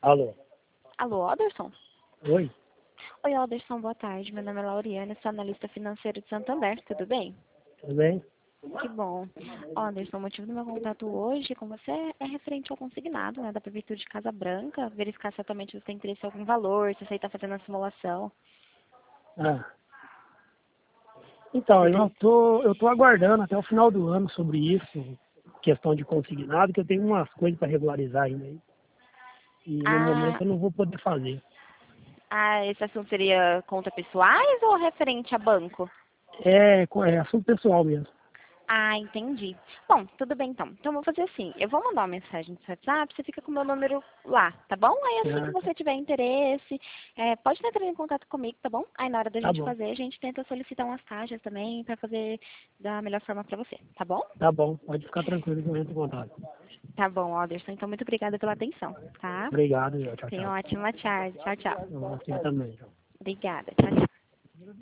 Alô? Alô, Alderson? Oi? Oi, Alderson, boa tarde. Meu nome é Lauriane, sou analista financeiro de Santander, tudo bem? Tudo bem? Que bom. Alderson, o motivo do meu contato hoje com você é referente ao consignado, né, da Prefeitura de Casa Branca, verificar se atualmente você tem interesse em algum valor, se você está fazendo a simulação. Ah. Então, Tudo. eu tô aguardando até o final do ano sobre isso, questão de consignado, que eu tenho umas coisas para regularizar ainda aí. E no Ah, momento eu não vou poder fazer. esse assunto seria conta pessoais ou referente a banco? É assunto pessoal mesmo. Ah, entendi. Bom, tudo bem então. Então eu vou fazer assim, eu vou mandar uma mensagem no seu WhatsApp, você fica com o meu número lá, tá bom? Aí assim que Certo? você tiver interesse, pode entrar em contato comigo, tá bom? Aí na hora da Tá gente bom. fazer, a gente tenta solicitar umas taxas também pra fazer da melhor forma pra você, tá bom? Tá bom. Pode ficar tranquilo que eu entro em contato. Tá bom, Alderson. Então muito obrigada pela atenção, tá? Obrigado, tchau, Tenha tchau. uma ótima tarde. Tchau, tchau. Você também, tchau. Obrigada. Tchau, tchau.